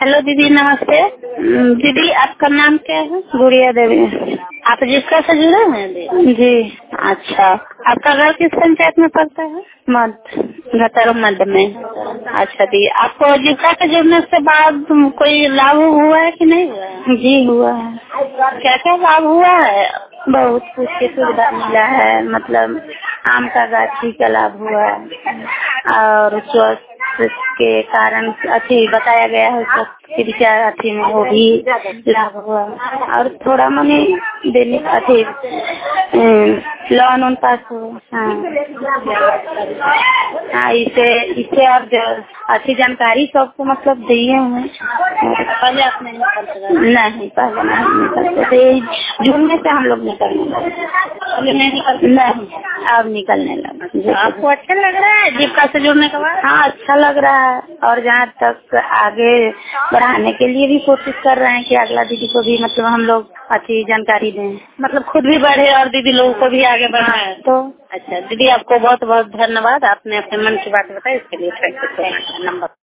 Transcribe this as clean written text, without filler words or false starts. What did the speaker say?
Hello दीदी, नमस्ते। दीदी, आपका नाम क्या है? गुड़िया देवी। आप जिसका से जुड़े हैं दीदी? जी। अच्छा, आपका घर किस पंचायत में पड़ता है? मध्य, घतर मध्य में। अच्छा दी, आपको जिसका से जुड़ने से बाद कोई लाभ हुआ है कि नहीं हुआ है? जी हुआ है। क्या क्या लाभ हुआ है? बहुत कुछ की सुविधा मिला है, मतलब आम का गाछी का लाभ हुआ है और स्वास्थ्य के कारण अति बताया गया है, स्वास्थ्य के क्या अति में वो भी लाभ हुआ और थोड़ा मनी देने अति लोन उन पास हुआ। हाँ, इसे इसे और अच्छी जानकारी सबको मतलब दिए हैं। पहले आप नहीं पहले नहीं निकलते थे, जुड़ने से हम लोग निकलने लगे। नहीं, अब निकलने लगे। आपको अच्छा लग रहा है जीविका से जुड़ने के बाद? हाँ, अच्छा लग रहा है और जहाँ तक आगे बढ़ाने के लिए भी कोशिश कर रहे हैं कि अगला दीदी को भी मतलब हम लोग अच्छी जानकारी दें, मतलब खुद भी बढ़े और दीदी लोगों को भी आगे बढ़ाए। तो अच्छा दीदी, आपको बहुत बहुत धन्यवाद, आपने अपने मन की बात बताई, इसके लिए thank you so much. Number